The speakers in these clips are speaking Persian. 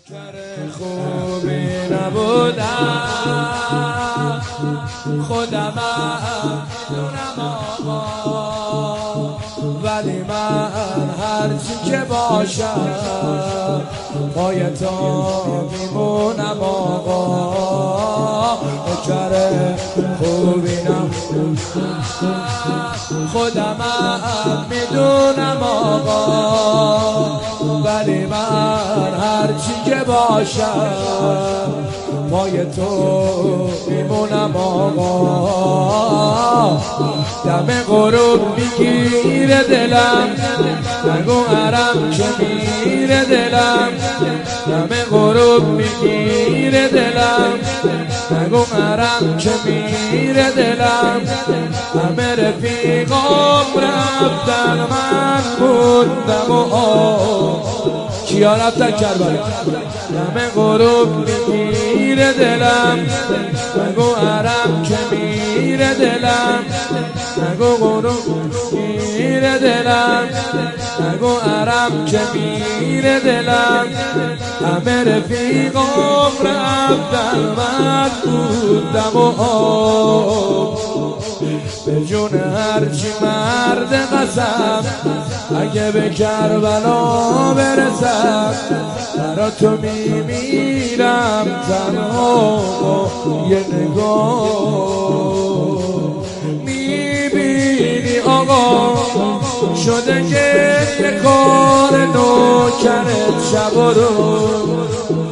خوبی نبودم خودم میدونم آقا، ولی من هرچی که باشم پای تو میمونم آقا. نوکر خوبی نبودم خودم میدونم آقا، ولی من هرچی که باشم پای تو میمونم آقا. دم غروب میگیره دلم، نگو عرم که میره دلم. دم غروب میگیره دلم، نگو عرم که میره دلم. همه رفیقام رفتن من موندم و کیا رفتن کربلا. دم غروب میگیره دلم، نگو عرم که میره دلم. نگو غروب میگیره دلم، نگو عرم که میره دلم. همه رفیقام رفتن من بودم و به جون هرچی مرد قسم اگه به کربلا برسم برا تو میمیرم تنها با یه نگاه. میبینی آقا شده که یه کار نوکرت شب و روز.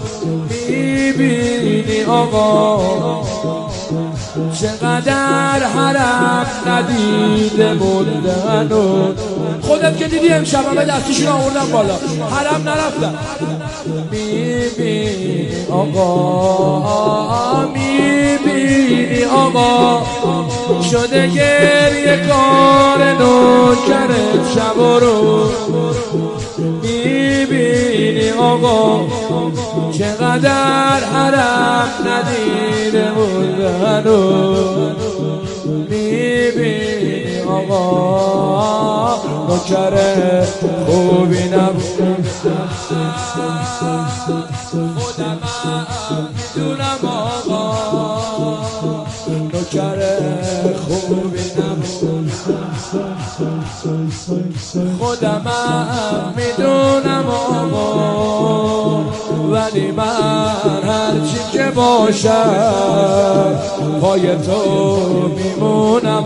میبینی آقا چقدر حرم ندیده مونده هنوز. خودت که دیدی امشب همه دستشون آوردن بالا، حرم نرفتن. میبینی آقا، میبینی آقا شده گریه کار نوکرت شب و روز. میبینی آقا چقدر حرم ندیده مونده هنوز. میبینی آقا نوکر خوبی نبودم خودم میدونم آقا. نوکر خوبی نبودم خودم میدونم آقا، ولی من هرچی که باشم پای تو میمونم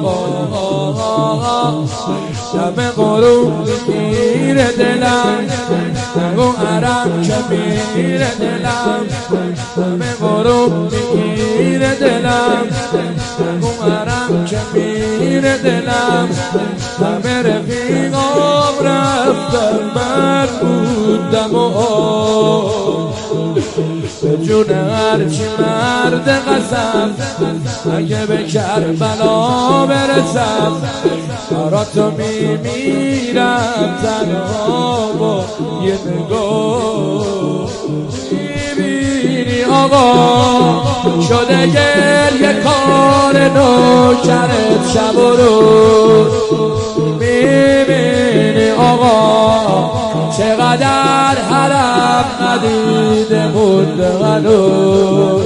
آقا. دم غروب میره دلم، نگو عرم که میره دلم. دم غروب میره دلم، نگو عرم که میره دلم. همه رفیقام رفتن من بودم و به جون هرچی مرد قسم اگه به کربلا برسم برا تو میمیرم تنها با یه نگاه. میبینی آقا شده گریه کار نوکرت شب و روز. میبینی آقا چقدر حرم ندیده مونده هنوز.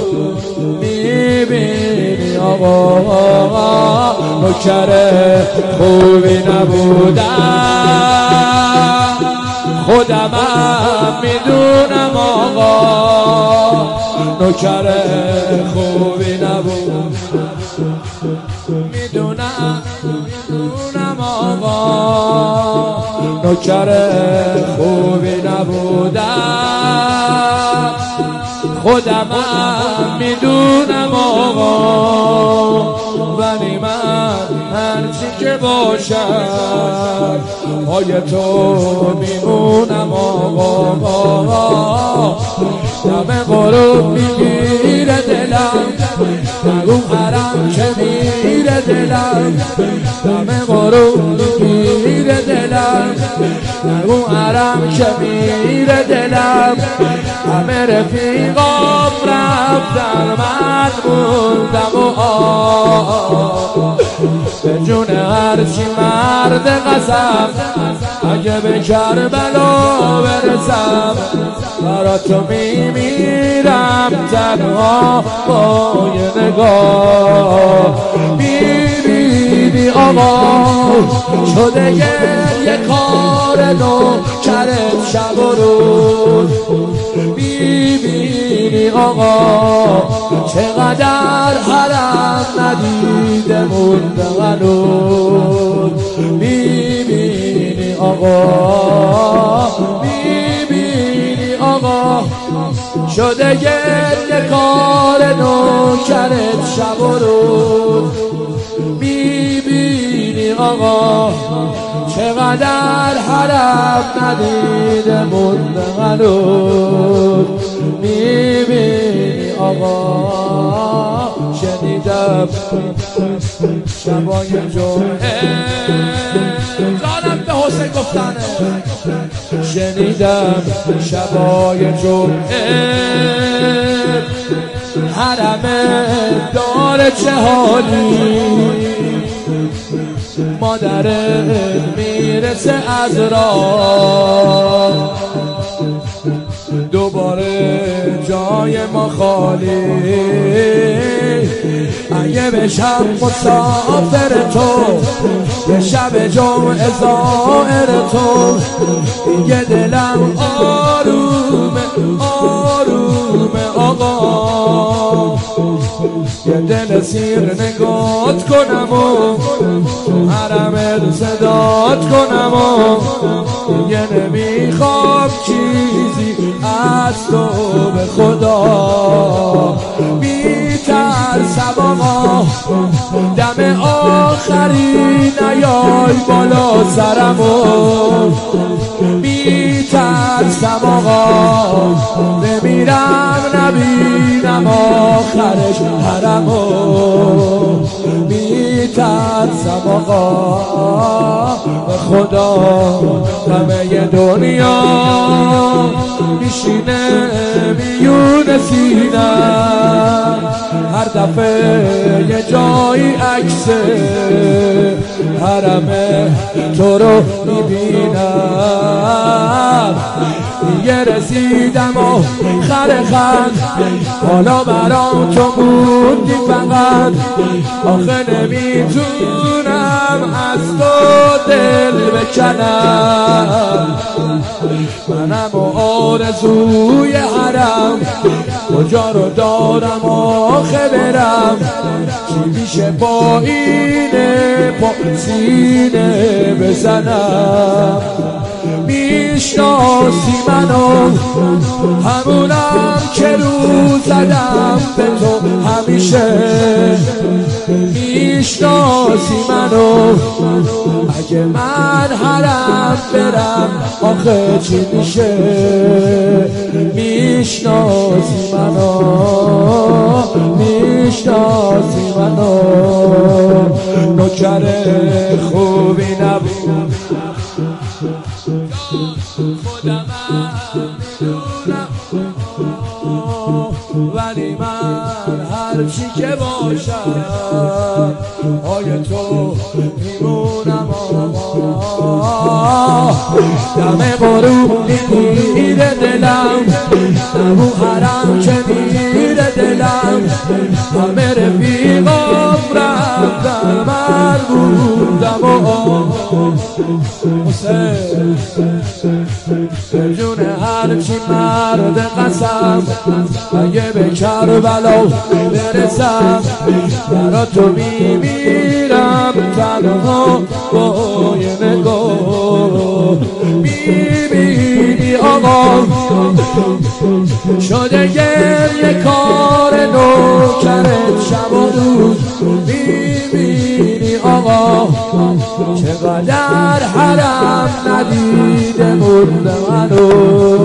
میبینی آقا نوکر خوبی نبودم خودم میدونم آقا. نوکر خوبی نبودم میدونم آقا. نوکر خوبی نبودم خودم میدونم آقا، ولی من هرچی که باشم پای تو میمونم آقا. دم غروب میگیره دلم، نگو حرم که میره دلم. دم غروب میگیره دلم، نگو حرم که میره دلم. همه رفیقام رفتن من موندم و به جون هرچی مرد قسم اگه به کربلا برسم برا تو میمیرم تنها با یه نگاه. میبینی آقا شده یه کار نوکرت شب و روز. میبینی آقا چقدر حرم ندیده مونده هنوز. میبینی آقا شده یه کار نوکرت شب و روز. میبینی آقا چقدر حرم ندیده مونده هنوز. میبینی آقا شنیدم شبای جمعه جانم به حسین گفتنه. شنیدم شبای جمعه حرمه داره چه حالی. مادرت میرسه از راه دوباره جای ما خالی. اگه بشم مسافر تو یه شب جمعه زائر تو دیگه دلم آرومه آقا. یه دل سیر نگات کنم و حرمت صدات کنم و دیگه نمیخوام چیزی از تو به خدا. میترسم آقا دم آخری نیای بالا سرمو. میترسم آقا بمیرم نبینم آخرش حرمو. میترسم آقا به خدا همه دنیا میشینه میون سینم. هر دفعه یه جایی عکس حرمه تو رو میبینم. دیگه رسیدم و خرخند حالا برام تو موندی فقط. آخه نمیتونم از تو دل بکنم. منم و آرزوی حرم کجا رو دارم آخه برم. چی میشه با اینه پا سینه بزنم. میشناسی منو همونم که رو زدم به تو همیشه. میشناسی منو اگه من حرم برم آخه چی میشه. میشناسی منو نوکر خوبی نبود خودم میدونم. ولی من هرچی که باشم آی تو میمونم. دم بارونی میره دلم نمو حرم که میره دلم. همه رفیقام رفتن من بودم و حسین به جون هرچی مرد قسم اگه به کربلا برسم برا تو میمیرم تنها با یه نگاه. میبینی آقا شده یه کار نوکرت شب و روز. میبینی آقا چقدر حرم ندیده مونده منو.